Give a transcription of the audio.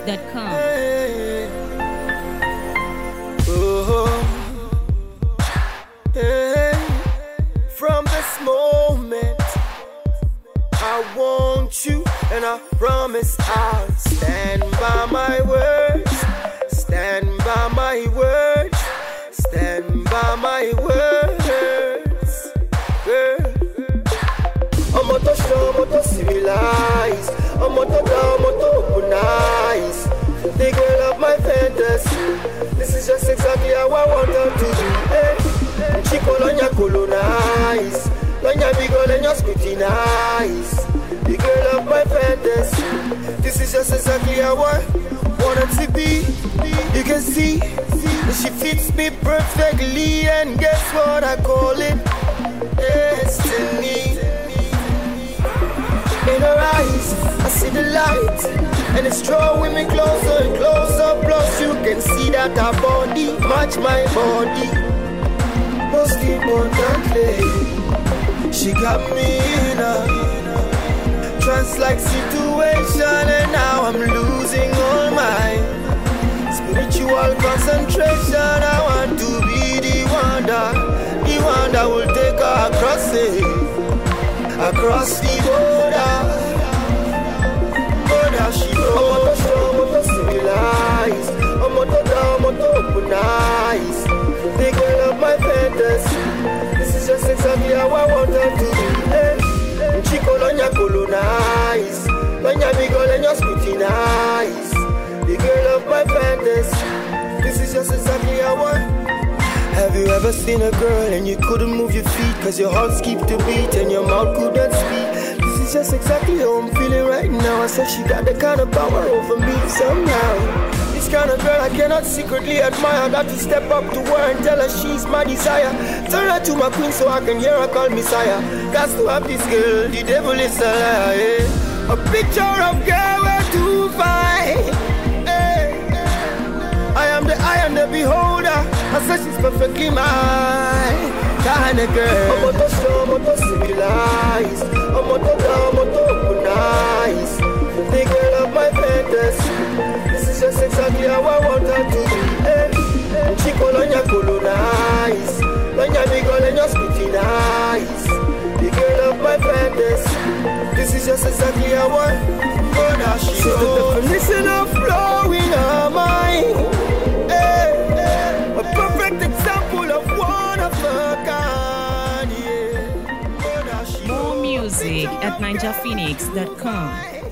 NinjaPhoenix.com. From this moment, I want you, and I promise I'll stand by my words. Stand by my words. Stand by my words. Girl, I'm out to show, I'm out to civilize. I'm out to down, I'm out to open eyes. The girl of my fantasy. This is just exactly how I want her to be. Hey. Chico Lonya colonize. Lonya bigo Lonya scrutinize. The girl of my fantasy. This is just exactly how I want her to be. You can see that she fits me perfectly. And guess what I call it? Destiny. In her eyes, I see the light, and it's drawing me closer and closer. Plus, you can see that her body match my body. Most importantly, she got me in a trance-like situation, and now I'm losing all my spiritual concentration. I want to be the one that will take her across the border. She knows I'm to civilize. I'm to down, I'm to open eyes. The girl of my fantasy. This is just exactly how I want her to be. Chico Lonya colonize. Lonya bigo Lonya scrutinize. The girl of my fantasy. This is just exactly how I. Have you ever seen a girl and you couldn't move your feet cause your heart skipped a beat and your mouth couldn't speak? This is just exactly how I'm feeling right now. I said she got the kind of power over me somehow. This kind of girl I cannot secretly admire. I got to step up to her and tell her she's my desire. Turn her to my queen so I can hear her call Messiah. Got to have this girl, the devil is a liar. Yeah. A picture of girl where to find. I am the beholder. I said she's perfectly mine. Kind of girl. I'm out to show, I'm out to civilize. I'm out to down, I'm out to open eyes. The girl of my fantasy. This is just exactly how I want her to be. Chico Lonya colonize. Lonya bigo Lonya scrutinize. The girl of my fantasy. This is just exactly how I want her. She's the definition of flowing her mind. A perfect example of one of a kind, yeah. More music at NinjaPhoenix.com.